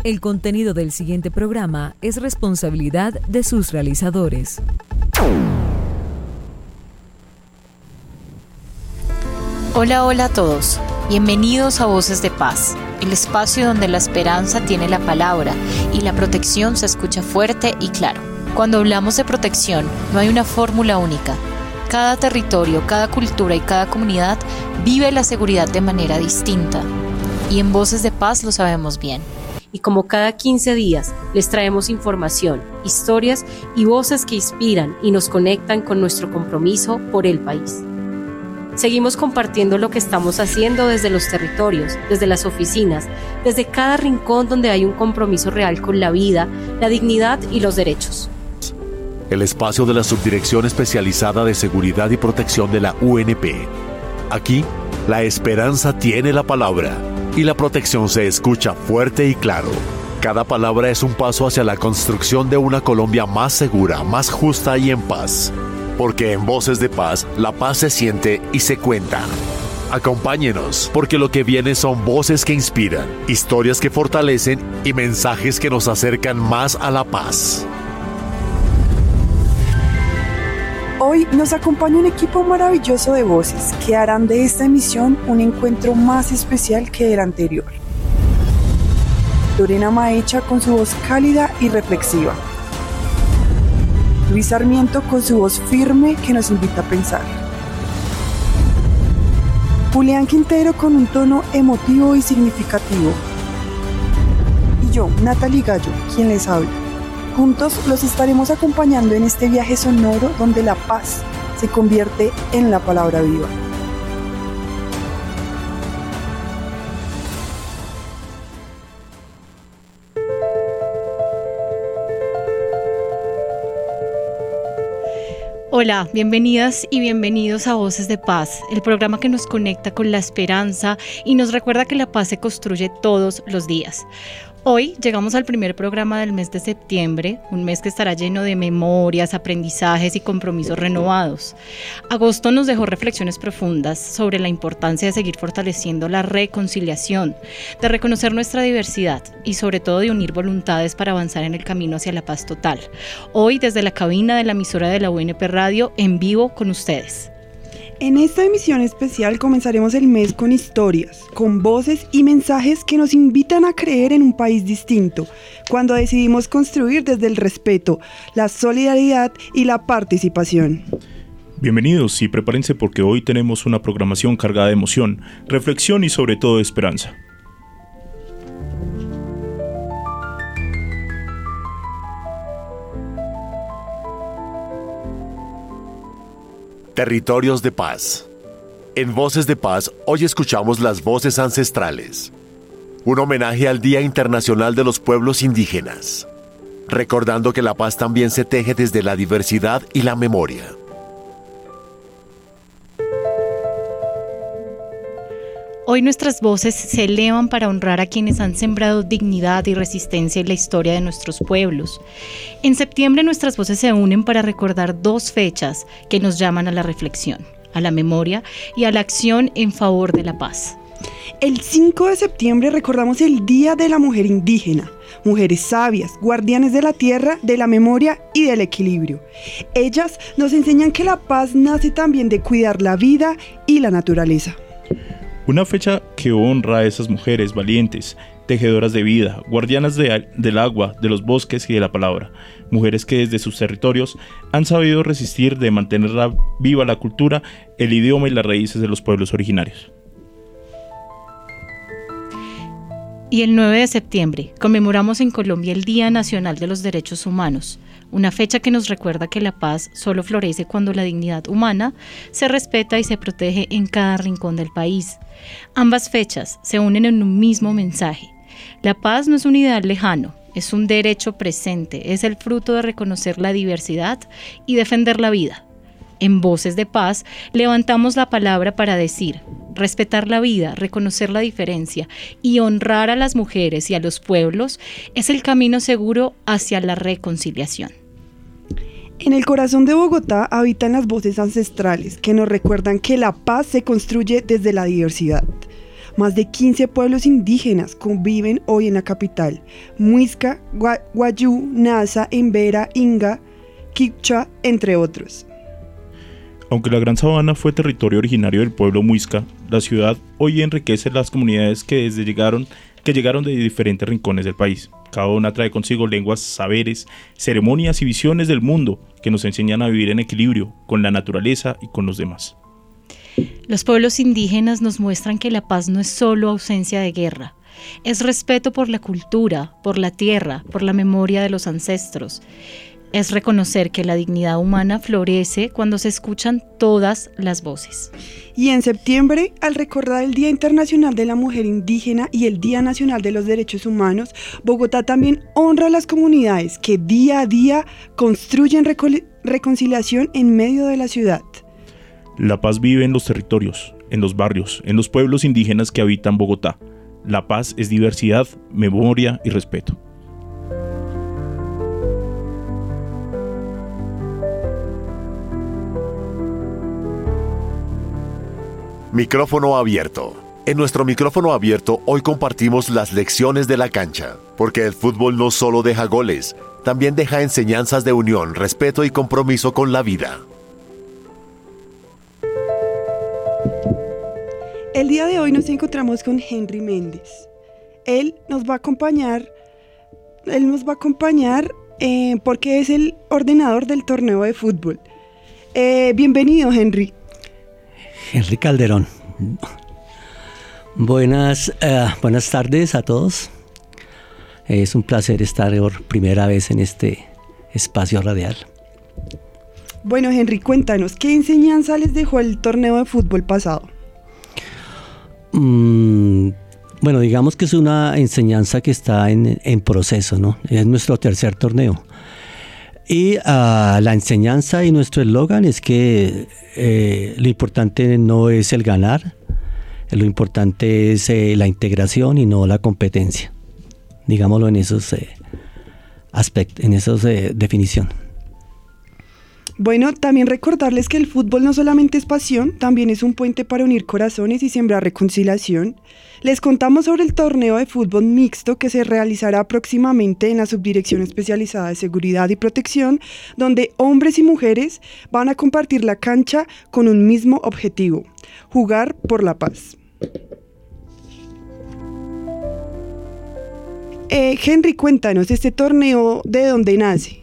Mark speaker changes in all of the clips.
Speaker 1: El contenido del siguiente programa es responsabilidad de sus realizadores.
Speaker 2: Hola, hola a todos. Bienvenidos a Voces de Paz, el espacio donde la esperanza tiene la palabra y la protección se escucha fuerte y claro. Cuando hablamos de protección, no hay una fórmula única. Cada territorio, cada cultura y cada comunidad vive la seguridad de manera distinta. Y en Voces de Paz lo sabemos bien.
Speaker 3: Y como cada 15 días les traemos información, historias y voces que inspiran y nos conectan con nuestro compromiso por el país. Seguimos compartiendo lo que estamos haciendo desde los territorios, desde las oficinas, desde cada rincón donde hay un compromiso real con la vida, la dignidad y los derechos.
Speaker 4: El espacio de la Subdirección Especializada de Seguridad y Protección de la UNP. Aquí, la esperanza tiene la palabra y la protección se escucha fuerte y claro. Cada palabra es un paso hacia la construcción de una Colombia más segura, más justa y en paz. Porque en Voces de Paz, la paz se siente y se cuenta. Acompáñenos, porque lo que viene son voces que inspiran, historias que fortalecen y mensajes que nos acercan más a la paz.
Speaker 5: Hoy nos acompaña un equipo maravilloso de voces que harán de esta emisión un encuentro más especial que el anterior. Lorena Maecha con su voz cálida y reflexiva. Luis Sarmiento con su voz firme que nos invita a pensar. Julián Quintero con un tono emotivo y significativo. Y yo, Natalie Gallo, quien les habla. Juntos los estaremos acompañando en este viaje sonoro donde la paz se convierte en la palabra viva.
Speaker 6: Hola, bienvenidas y bienvenidos a Voces de Paz, el programa que nos conecta con la esperanza y nos recuerda que la paz se construye todos los días. Hoy llegamos al primer programa del mes de septiembre, un mes que estará lleno de memorias, aprendizajes y compromisos renovados. Agosto nos dejó reflexiones profundas sobre la importancia de seguir fortaleciendo la reconciliación, de reconocer nuestra diversidad y sobre todo de unir voluntades para avanzar en el camino hacia la paz total. Hoy desde la cabina de la emisora de la UNP Radio, en vivo con ustedes.
Speaker 5: En esta emisión especial comenzaremos el mes con historias, con voces y mensajes que nos invitan a creer en un país distinto, cuando decidimos construir desde el respeto, la solidaridad y la participación.
Speaker 7: Bienvenidos y prepárense porque hoy tenemos una programación cargada de emoción, reflexión y sobre todo de esperanza.
Speaker 4: Territorios de paz. En Voces de Paz, hoy escuchamos las voces ancestrales. Un homenaje al Día Internacional de los Pueblos Indígenas. Recordando que la paz también se teje desde la diversidad y la memoria.
Speaker 6: Hoy nuestras voces se elevan para honrar a quienes han sembrado dignidad y resistencia en la historia de nuestros pueblos. En septiembre nuestras voces se unen para recordar dos fechas que nos llaman a la reflexión, a la memoria y a la acción en favor de la paz.
Speaker 5: El 5 de septiembre recordamos el Día de la Mujer Indígena, mujeres sabias, guardianes de la tierra, de la memoria y del equilibrio. Ellas nos enseñan que la paz nace también de cuidar la vida y la naturaleza.
Speaker 7: Una fecha que honra a esas mujeres valientes, tejedoras de vida, guardianas del agua, de los bosques y de la palabra. Mujeres que desde sus territorios han sabido resistir de mantener viva la cultura, el idioma y las raíces de los pueblos originarios.
Speaker 6: Y el 9 de septiembre conmemoramos en Colombia el Día Nacional de los Derechos Humanos, una fecha que nos recuerda que la paz solo florece cuando la dignidad humana se respeta y se protege en cada rincón del país. Ambas fechas se unen en un mismo mensaje. La paz no es un ideal lejano, es un derecho presente, es el fruto de reconocer la diversidad y defender la vida. En Voces de Paz levantamos la palabra para decir: respetar la vida, reconocer la diferencia y honrar a las mujeres y a los pueblos es el camino seguro hacia la reconciliación.
Speaker 5: En el corazón de Bogotá habitan las voces ancestrales que nos recuerdan que la paz se construye desde la diversidad. Más de 15 pueblos indígenas conviven hoy en la capital: Muisca, Wayuu, Nasa, Embera, Inga, Quechua, entre otros.
Speaker 7: Aunque la Gran Sabana fue territorio originario del pueblo muisca, la ciudad hoy enriquece las comunidades que llegaron de diferentes rincones del país. Cada una trae consigo lenguas, saberes, ceremonias y visiones del mundo que nos enseñan a vivir en equilibrio con la naturaleza y con los demás.
Speaker 6: Los pueblos indígenas nos muestran que la paz no es solo ausencia de guerra, es respeto por la cultura, por la tierra, por la memoria de los ancestros. Es reconocer que la dignidad humana florece cuando se escuchan todas las voces.
Speaker 5: Y en septiembre, al recordar el Día Internacional de la Mujer Indígena y el Día Nacional de los Derechos Humanos, Bogotá también honra a las comunidades que día a día construyen reconciliación en medio de la ciudad.
Speaker 7: La paz vive en los territorios, en los barrios, en los pueblos indígenas que habitan Bogotá. La paz es diversidad, memoria y respeto.
Speaker 4: Micrófono abierto. En nuestro micrófono abierto hoy compartimos las lecciones de la cancha, porque el fútbol no solo deja goles, también deja enseñanzas de unión, respeto y compromiso con la vida.
Speaker 5: El día de hoy nos encontramos con Henry Méndez. Él nos va a acompañar porque es el ordenador del torneo de fútbol. Bienvenido, Henry.
Speaker 8: Henry Calderón. Buenas tardes a todos. Es un placer estar por primera vez en este espacio radial.
Speaker 5: Bueno, Henry, cuéntanos, ¿qué enseñanza les dejó el torneo de fútbol pasado?
Speaker 8: Bueno, digamos que es una enseñanza que está en proceso, ¿no? Es nuestro tercer torneo. Y la enseñanza y nuestro eslogan es que lo importante no es el ganar, lo importante es la integración y no la competencia. Digámoslo en esos aspectos, en esas definición.
Speaker 5: Bueno, también recordarles que el fútbol no solamente es pasión, también es un puente para unir corazones y sembrar reconciliación. Les contamos sobre el torneo de fútbol mixto que se realizará próximamente en la Subdirección Especializada de Seguridad y Protección, donde hombres y mujeres van a compartir la cancha con un mismo objetivo: jugar por la paz. Henry, cuéntanos, ¿este torneo de dónde nace?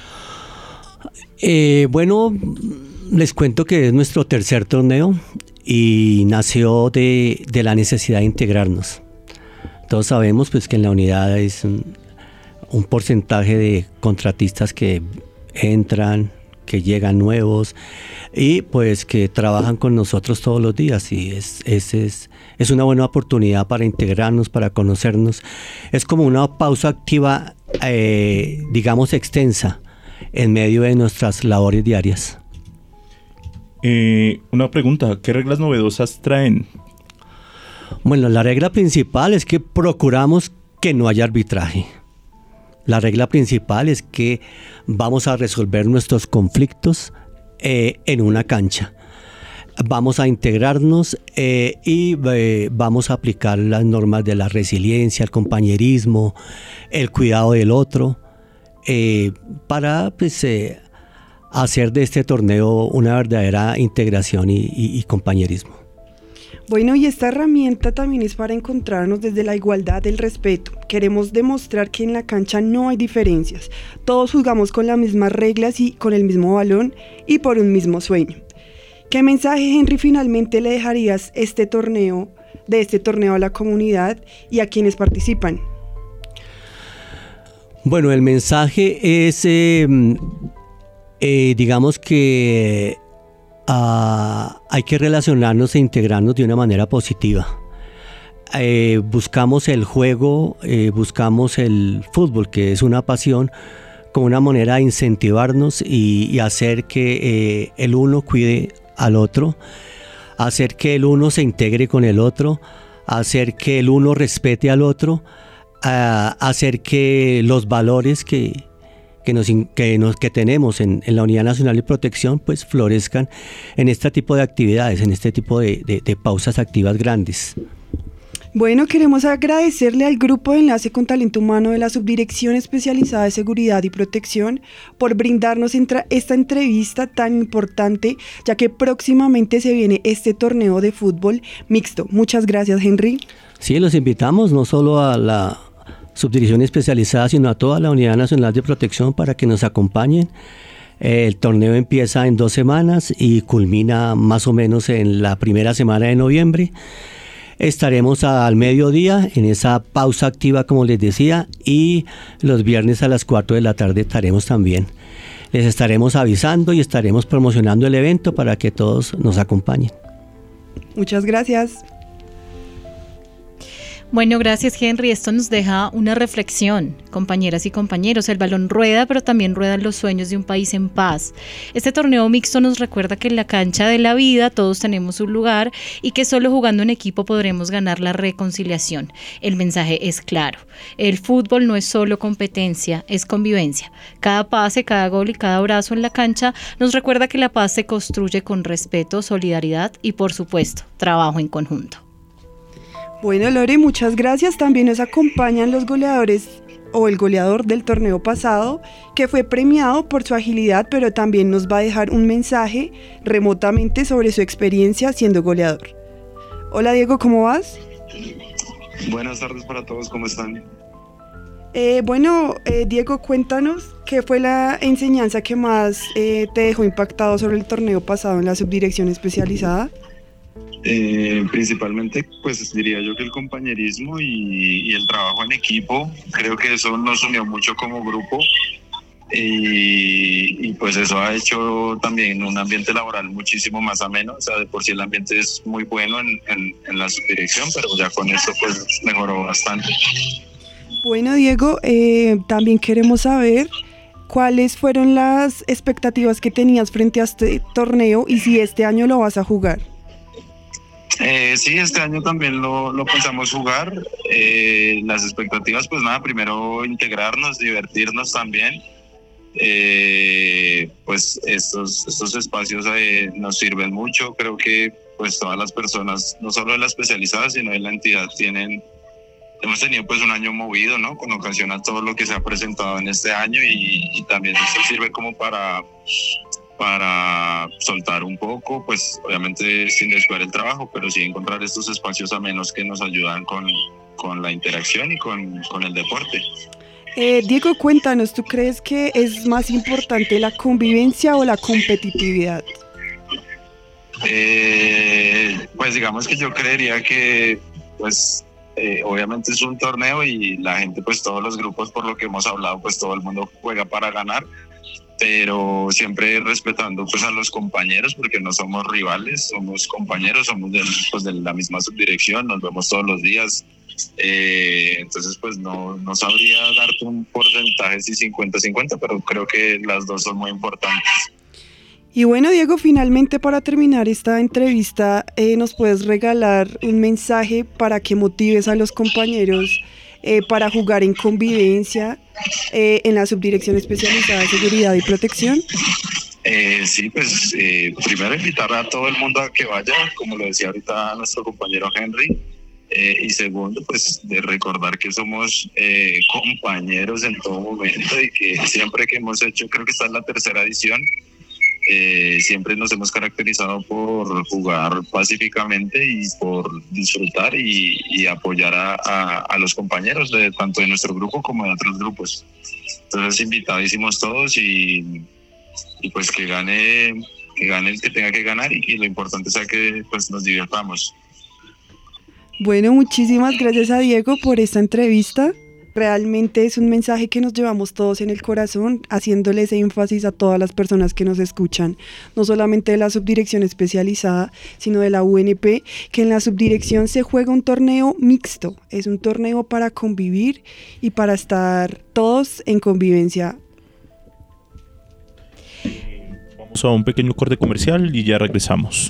Speaker 8: Bueno, les cuento que es nuestro tercer torneo y nació de la necesidad de integrarnos. Todos sabemos pues, que en la unidad es un porcentaje de contratistas que entran, que llegan nuevos y pues que trabajan con nosotros todos los días, y es una buena oportunidad para integrarnos, para conocernos. Es como una pausa activa, digamos extensa, en medio de nuestras labores diarias.
Speaker 7: Una pregunta, ¿qué reglas novedosas traen?
Speaker 8: Bueno, la regla principal es que procuramos que no haya arbitraje. La regla principal es que vamos a resolver nuestros conflictos en una cancha. Vamos a integrarnos y vamos a aplicar las normas de la resiliencia, el compañerismo, el cuidado del otro, para pues, hacer de este torneo una verdadera integración y compañerismo.
Speaker 5: Bueno, y esta herramienta también es para encontrarnos desde la igualdad, el respeto. Queremos demostrar que en la cancha no hay diferencias. Todos jugamos con las mismas reglas y con el mismo balón y por un mismo sueño. ¿Qué mensaje, Henry, finalmente le dejarías de este torneo a la comunidad y a quienes participan?
Speaker 8: Bueno, el mensaje es, digamos que hay que relacionarnos e integrarnos de una manera positiva. Buscamos el juego, buscamos el fútbol, que es una pasión, como una manera de incentivarnos y hacer que el uno cuide al otro, hacer que el uno se integre con el otro, hacer que el uno respete al otro, hacer que los valores que tenemos en la Unidad Nacional de Protección pues florezcan en este tipo de actividades, en este tipo de pausas activas grandes.
Speaker 5: Bueno, queremos agradecerle al Grupo de Enlace con Talento Humano de la Subdirección Especializada de Seguridad y Protección por brindarnos esta entrevista tan importante, ya que próximamente se viene este torneo de fútbol mixto. Muchas gracias, Henry.
Speaker 8: Sí, los invitamos no solo a la Subdirección Especializada, sino a toda la Unidad Nacional de Protección para que nos acompañen. El torneo empieza en 2 semanas y culmina más o menos en la primera semana de noviembre. Estaremos al mediodía en esa pausa activa, como les decía, y los viernes a las 4 de la tarde estaremos también. Les estaremos avisando y estaremos promocionando el evento para que todos nos acompañen.
Speaker 5: Muchas gracias.
Speaker 6: Bueno, gracias, Henry. Esto nos deja una reflexión, compañeras y compañeros. El balón rueda, pero también ruedan los sueños de un país en paz. Este torneo mixto nos recuerda que en la cancha de la vida todos tenemos un lugar y que solo jugando en equipo podremos ganar la reconciliación. El mensaje es claro. El fútbol no es solo competencia, es convivencia. Cada pase, cada gol y cada abrazo en la cancha nos recuerda que la paz se construye con respeto, solidaridad y, por supuesto, trabajo en conjunto.
Speaker 5: Bueno, Lore, muchas gracias. También nos acompañan los goleadores o el goleador del torneo pasado, que fue premiado por su agilidad, pero también nos va a dejar un mensaje remotamente sobre su experiencia siendo goleador. Hola, Diego, ¿cómo vas?
Speaker 9: Buenas tardes para todos, ¿cómo están?
Speaker 5: Diego, cuéntanos qué fue la enseñanza que más te dejó impactado sobre el torneo pasado en la Subdirección Especializada.
Speaker 9: Principalmente, pues diría yo que el compañerismo y el trabajo en equipo, creo que eso nos unió mucho como grupo y pues eso ha hecho también un ambiente laboral muchísimo más ameno. O sea, de por sí el ambiente es muy bueno en la subdirección, pero ya con esto pues mejoró bastante.
Speaker 5: Bueno, Diego, también queremos saber cuáles fueron las expectativas que tenías frente a este torneo y si este año lo vas a jugar.
Speaker 9: Sí, este año también lo pensamos jugar. Las expectativas, pues nada, primero integrarnos, divertirnos también. Pues estos espacios nos sirven mucho. Creo que pues todas las personas, no solo de la especializada, sino de la entidad, hemos tenido pues un año movido, ¿no? Con ocasión a todo lo que se ha presentado en este año y también esto sirve como para soltar un poco, pues obviamente sin descuidar el trabajo, pero sí encontrar estos espacios amenos que nos ayudan con la interacción y con el deporte.
Speaker 5: Diego, cuéntanos, ¿tú crees que es más importante la convivencia o la competitividad?
Speaker 9: Pues digamos que yo creería que pues obviamente es un torneo y la gente, pues todos los grupos, por lo que hemos hablado, pues todo el mundo juega para ganar, pero siempre respetando pues a los compañeros, porque no somos rivales, somos compañeros, somos de la misma subdirección, nos vemos todos los días. Entonces pues no sabría darte un porcentaje si 50-50, pero creo que las dos son muy importantes.
Speaker 5: Y bueno, Diego, finalmente para terminar esta entrevista, ¿nos puedes regalar un mensaje para que motives a los compañeros para jugar en convivencia en la Subdirección Especializada de Seguridad y Protección?
Speaker 9: Sí, pues primero invitar a todo el mundo a que vaya, como lo decía ahorita nuestro compañero Henry, y segundo, pues de recordar que somos compañeros en todo momento y que siempre que hemos hecho, creo que esta es la 3ª edición, siempre nos hemos caracterizado por jugar pacíficamente y por disfrutar y apoyar a los compañeros tanto de nuestro grupo como de otros grupos. Entonces invitadísimos todos y pues que gane el que tenga que ganar y que lo importante sea que pues nos divirtamos.
Speaker 5: Bueno, muchísimas gracias a Diego por esta entrevista. Realmente es un mensaje que nos llevamos todos en el corazón, haciéndoles énfasis a todas las personas que nos escuchan, no solamente de la subdirección especializada, sino de la UNP, que en la subdirección se juega un torneo mixto, es un torneo para convivir y para estar todos en convivencia.
Speaker 7: Vamos a un pequeño corte comercial y ya regresamos.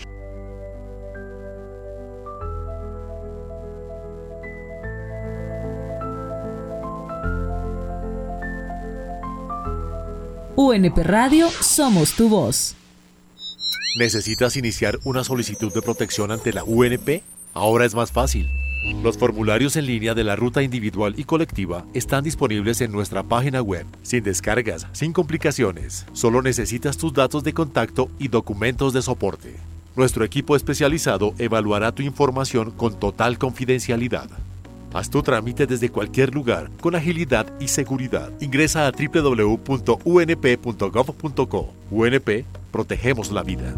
Speaker 1: UNP Radio, somos tu voz.
Speaker 4: ¿Necesitas iniciar una solicitud de protección ante la UNP? Ahora es más fácil. Los formularios en línea de la ruta individual y colectiva están disponibles en nuestra página web, sin descargas, sin complicaciones. Solo necesitas tus datos de contacto y documentos de soporte. Nuestro equipo especializado evaluará tu información con total confidencialidad. Haz tu trámite desde cualquier lugar, con agilidad y seguridad. Ingresa a www.unp.gov.co. UNP, protegemos la vida.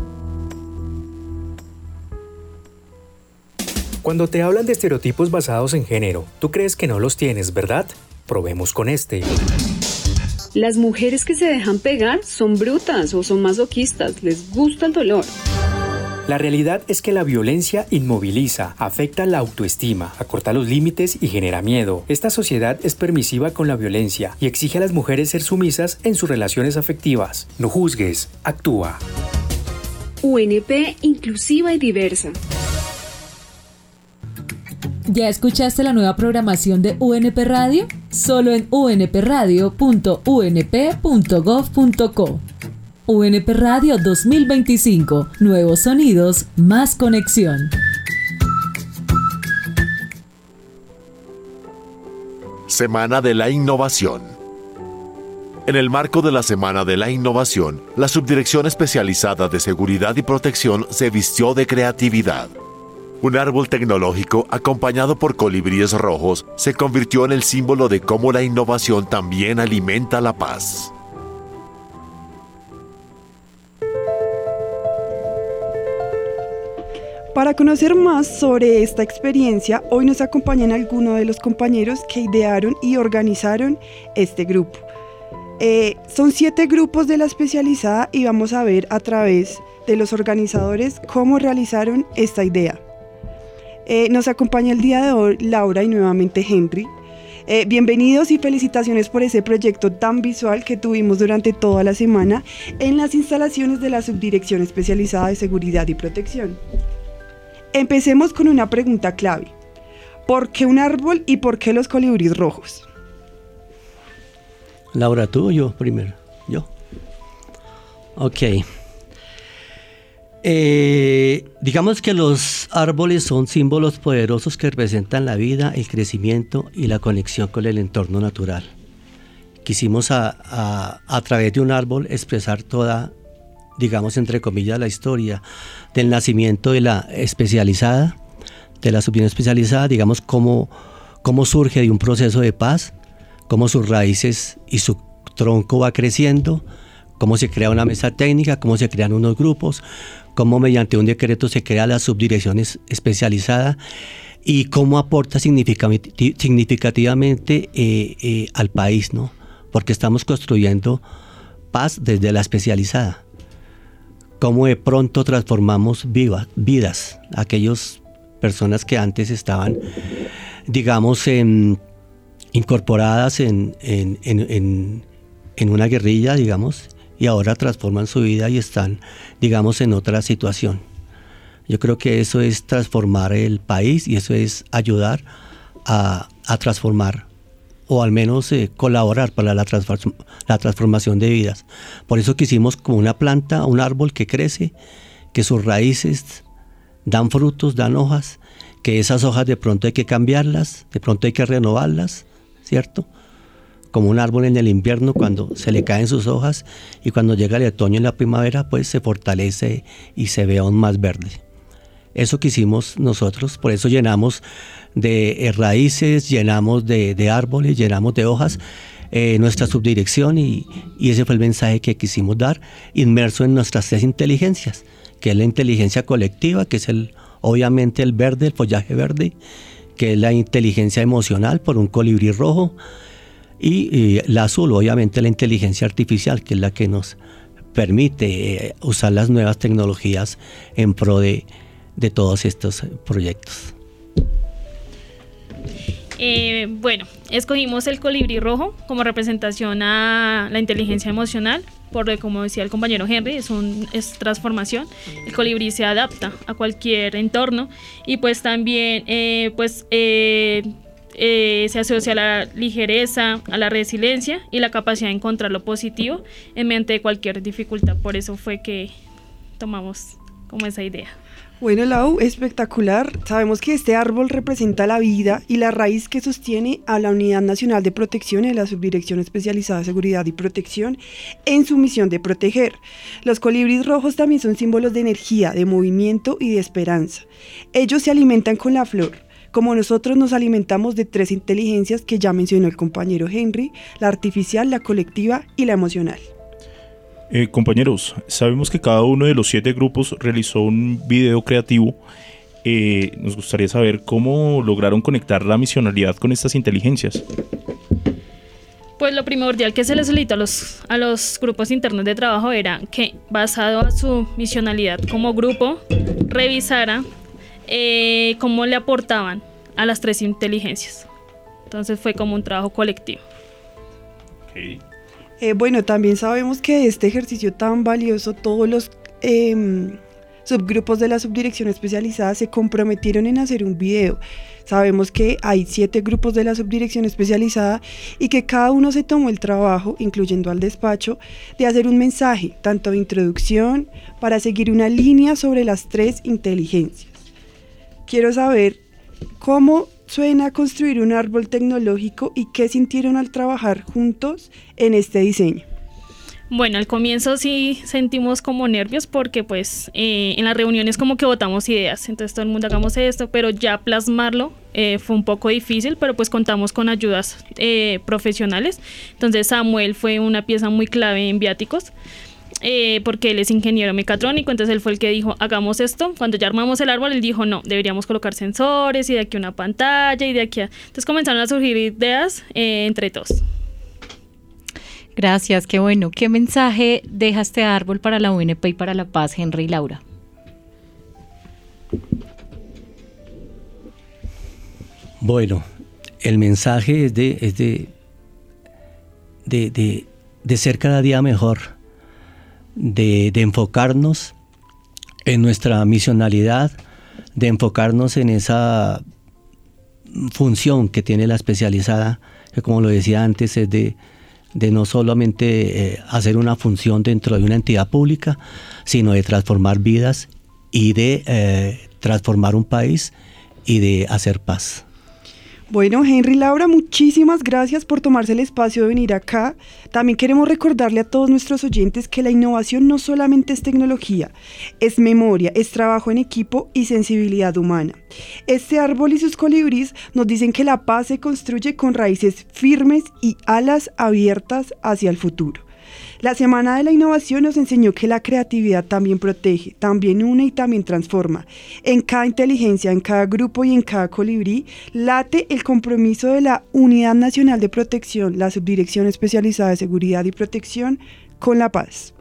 Speaker 10: Cuando te hablan de estereotipos basados en género, tú crees que no los tienes, ¿verdad? Probemos con este.
Speaker 11: Las mujeres que se dejan pegar son brutas o son masoquistas, les gusta el dolor.
Speaker 10: La realidad es que la violencia inmoviliza, afecta la autoestima, acorta los límites y genera miedo. Esta sociedad es permisiva con la violencia y exige a las mujeres ser sumisas en sus relaciones afectivas. No juzgues, actúa.
Speaker 11: UNP inclusiva y diversa.
Speaker 1: ¿Ya escuchaste la nueva programación de UNP Radio? Solo en unpradio.unp.gov.co. UNP Radio 2025. Nuevos sonidos, más conexión.
Speaker 4: Semana de la Innovación. En el marco de la Semana de la Innovación, la Subdirección Especializada de Seguridad y Protección se vistió de creatividad. Un árbol tecnológico acompañado por colibríes rojos se convirtió en el símbolo de cómo la innovación también alimenta la paz.
Speaker 5: Para conocer más sobre esta experiencia, hoy nos acompañan algunos de los compañeros que idearon y organizaron este grupo. Son 7 grupos de la especializada y vamos a ver a través de los organizadores cómo realizaron esta idea. Nos acompaña el día de hoy Laura y nuevamente Henry. Bienvenidos y felicitaciones por ese proyecto tan visual que tuvimos durante toda la semana en las instalaciones de la Subdirección Especializada de Seguridad y Protección. Empecemos con una pregunta clave. ¿Por qué un árbol y por qué los colibríes rojos?
Speaker 8: Laura, ¿tú o yo primero? ¿Yo? Ok. Digamos que los árboles son símbolos poderosos que representan la vida, el crecimiento y la conexión con el entorno natural. Quisimos a través de un árbol expresar toda, digamos entre comillas, la historia del nacimiento de la especializada, de la subdirección especializada, digamos cómo surge de un proceso de paz, cómo sus raíces y su tronco va creciendo, cómo se crea una mesa técnica, cómo se crean unos grupos, cómo mediante un decreto se crea la subdirección especializada y cómo aporta significativamente al país, ¿no? Porque estamos construyendo paz desde la especializada. Cómo de pronto transformamos vidas, aquellas personas que antes estaban, digamos, incorporadas en una guerrilla, digamos, y ahora transforman su vida y están, digamos, en otra situación. Yo creo que eso es transformar el país y eso es ayudar a transformar o al menos colaborar para la transformación de vidas. Por eso quisimos como una planta, un árbol que crece, que sus raíces dan frutos, dan hojas, que esas hojas de pronto hay que cambiarlas, de pronto hay que renovarlas, ¿cierto? Como un árbol en el invierno cuando se le caen sus hojas y cuando llega el otoño y la primavera pues se fortalece y se ve aún más verde. Eso quisimos nosotros, por eso llenamos de raíces, llenamos de árboles, llenamos de hojas nuestra subdirección y ese fue el mensaje que quisimos dar, inmerso en nuestras 3 inteligencias, que es la inteligencia colectiva, que es obviamente el verde, el follaje verde, que es la inteligencia emocional por un colibrí rojo, y la azul, obviamente la inteligencia artificial, que es la que nos permite usar las nuevas tecnologías en pro de todos estos proyectos.
Speaker 12: Bueno, escogimos el colibrí rojo como representación a la inteligencia emocional, porque como decía el compañero Henry, es transformación. El colibrí se adapta a cualquier entorno y pues también se asocia a la ligereza, a la resiliencia y la capacidad de encontrar lo positivo en mente de cualquier dificultad. Por eso fue que tomamos como esa idea.
Speaker 5: Bueno, Lau, espectacular. Sabemos que este árbol representa la vida y la raíz que sostiene a la Unidad Nacional de Protección y a la Subdirección Especializada de Seguridad y Protección en su misión de proteger. Los colibríes rojos también son símbolos de energía, de movimiento y de esperanza. Ellos se alimentan con la flor, como nosotros nos alimentamos de 3 inteligencias que ya mencionó el compañero Henry: la artificial, la colectiva y la emocional.
Speaker 7: Compañeros, sabemos que cada uno de los 7 grupos realizó un video creativo. Nos gustaría saber cómo lograron conectar la misionalidad con estas inteligencias.
Speaker 12: Pues lo primordial que se les solicitó a los grupos internos de trabajo era que, basado a su misionalidad como grupo, revisara cómo le aportaban a las 3 inteligencias. Entonces fue como un trabajo colectivo.
Speaker 7: Okay.
Speaker 5: Bueno, también sabemos que este ejercicio tan valioso, todos los subgrupos de la subdirección especializada se comprometieron en hacer un video. Sabemos que hay 7 grupos de la subdirección especializada y que cada uno se tomó el trabajo, incluyendo al despacho, de hacer un mensaje, tanto de introducción, para seguir una línea sobre las 3 inteligencias. Quiero saber cómo suena construir un árbol tecnológico y qué sintieron al trabajar juntos en este diseño.
Speaker 12: Bueno, al comienzo sí sentimos como nervios porque pues en las reuniones como que votamos ideas, entonces todo el mundo hagamos esto, pero ya plasmarlo fue un poco difícil, pero pues contamos con ayudas profesionales. Entonces Samuel fue una pieza muy clave en viáticos, porque él es ingeniero mecatrónico, entonces él fue el que dijo, hagamos esto. Cuando ya armamos el árbol, él dijo, no, deberíamos colocar sensores y de aquí una pantalla y de aquí a... Entonces comenzaron a surgir ideas entre todos.
Speaker 6: Gracias, qué bueno. ¿Qué mensaje deja este árbol para la UNP y para la paz, Henry y Laura?
Speaker 8: Bueno, el mensaje es de ser cada día mejor, de enfocarnos en nuestra misionalidad, de enfocarnos en esa función que tiene la especializada, que como lo decía antes es de no solamente hacer una función dentro de una entidad pública, sino de transformar vidas y de transformar un país y de hacer paz.
Speaker 5: Bueno, Henry, Laura, muchísimas gracias por tomarse el espacio de venir acá. También queremos recordarle a todos nuestros oyentes que la innovación no solamente es tecnología, es memoria, es trabajo en equipo y sensibilidad humana. Este árbol y sus colibríes nos dicen que la paz se construye con raíces firmes y alas abiertas hacia el futuro. La Semana de la Innovación nos enseñó que la creatividad también protege, también une y también transforma. En cada inteligencia, en cada grupo y en cada colibrí, late el compromiso de la Unidad Nacional de Protección, la Subdirección Especializada de Seguridad y Protección, con la paz.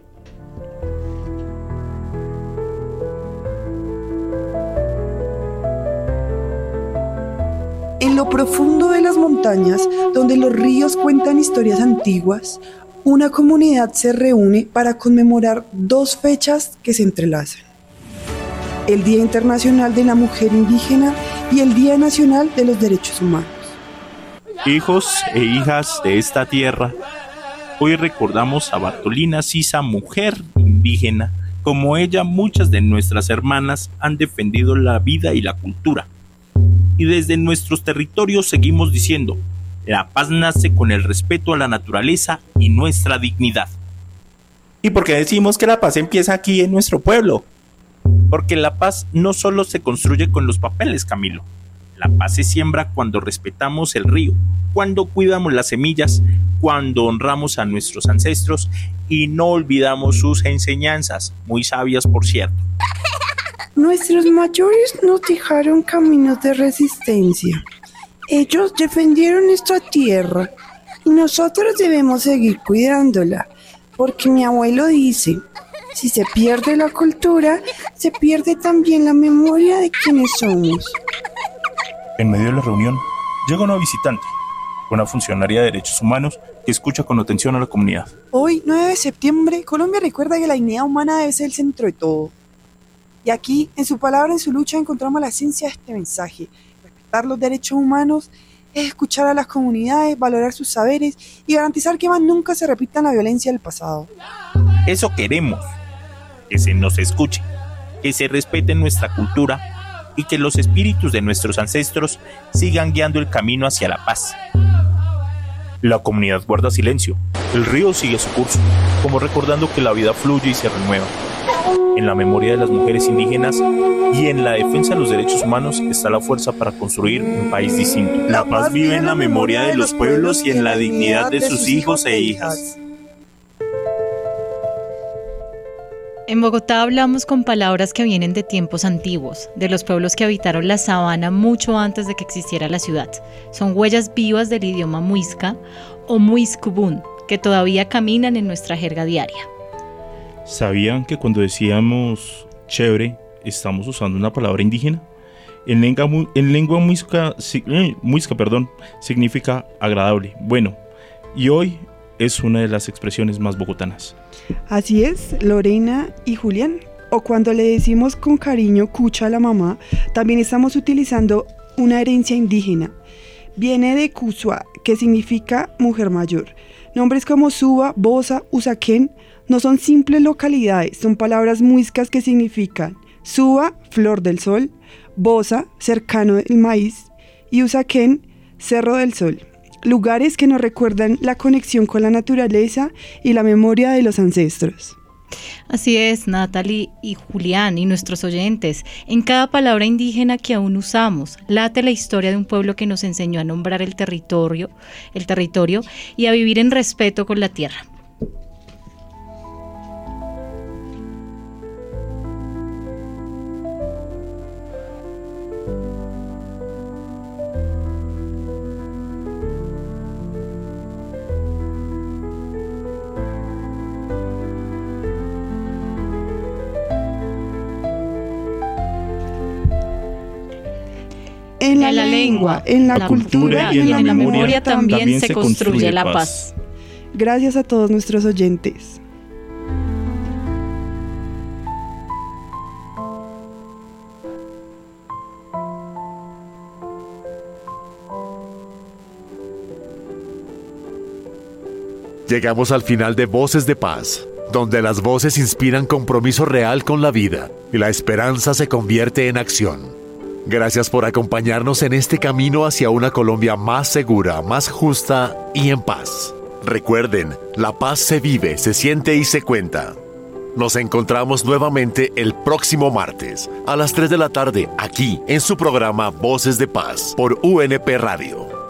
Speaker 5: En lo profundo de las montañas, donde los ríos cuentan historias antiguas, una comunidad se reúne para conmemorar 2 fechas que se entrelazan: el Día Internacional de la Mujer Indígena y el Día Nacional de los Derechos Humanos.
Speaker 7: Hijos e hijas de esta tierra, hoy recordamos a Bartolina Sisa, mujer indígena. Como ella, muchas de nuestras hermanas han defendido la vida y la cultura. Y desde nuestros territorios seguimos diciendo: la paz nace con el respeto a la naturaleza y nuestra dignidad.
Speaker 13: ¿Y por qué decimos que la paz empieza aquí en nuestro pueblo?
Speaker 7: Porque la paz no solo se construye con los papeles, Camilo. La paz se siembra cuando respetamos el río, cuando cuidamos las semillas, cuando honramos a nuestros ancestros y no olvidamos sus enseñanzas, muy sabias por cierto.
Speaker 5: Nuestros mayores nos dejaron caminos de resistencia. Ellos defendieron nuestra tierra y nosotros debemos seguir cuidándola, porque mi abuelo dice, si se pierde la cultura, se pierde también la memoria de quienes somos.
Speaker 7: En medio de la reunión, llega una visitante, una funcionaria de derechos humanos que escucha con atención a la comunidad.
Speaker 5: Hoy, 9 de septiembre, Colombia recuerda que la dignidad humana debe ser el centro de todo. Y aquí, en su palabra, en su lucha, encontramos la esencia de este mensaje. Respetar los derechos humanos es escuchar a las comunidades, valorar sus saberes y garantizar que más nunca se repita la violencia del pasado.
Speaker 7: Eso queremos, que se nos escuche,
Speaker 13: que se respete nuestra cultura y que los espíritus de nuestros ancestros sigan guiando el camino hacia la paz.
Speaker 7: La comunidad guarda silencio. El río sigue su curso, como recordando que la vida fluye y se renueva. En la memoria de las mujeres indígenas y en la defensa de los derechos humanos está la fuerza para construir un país distinto.
Speaker 13: La paz vive en la memoria de los pueblos y en la dignidad de sus hijos e hijas.
Speaker 6: En Bogotá hablamos con palabras que vienen de tiempos antiguos, de los pueblos que habitaron la sabana mucho antes de que existiera la ciudad. Son huellas vivas del idioma muisca o muiscubún, que todavía caminan en nuestra jerga diaria.
Speaker 7: ¿Sabían que cuando decíamos chévere, estamos usando una palabra indígena? En lengua muisca, significa agradable, bueno, y hoy es una de las expresiones más bogotanas.
Speaker 5: Así es, Lorena y Julián. O cuando le decimos con cariño cucha a la mamá, también estamos utilizando una herencia indígena. Viene de Cusua, que significa mujer mayor. Nombres como Suba, Bosa, Usaquén no son simples localidades, son palabras muiscas que significan Suba, flor del sol, Bosa, cercano del maíz, y Usaquén, cerro del sol. Lugares que nos recuerdan la conexión con la naturaleza y la memoria de los ancestros.
Speaker 6: Así es, Natalie y Julián y nuestros oyentes. En cada palabra indígena que aún usamos, late la historia de un pueblo que nos enseñó a nombrar el territorio y a vivir en respeto con la tierra.
Speaker 5: En la lengua, en la cultura y en la memoria
Speaker 6: también se construye la paz.
Speaker 5: Gracias a todos nuestros oyentes.
Speaker 4: Llegamos al final de Voces de Paz, donde las voces inspiran compromiso real con la vida y la esperanza se convierte en acción. Gracias por acompañarnos en este camino hacia una Colombia más segura, más justa y en paz. Recuerden, la paz se vive, se siente y se cuenta. Nos encontramos nuevamente el próximo martes a las 3 de la tarde aquí en su programa Voces de Paz por UNP Radio.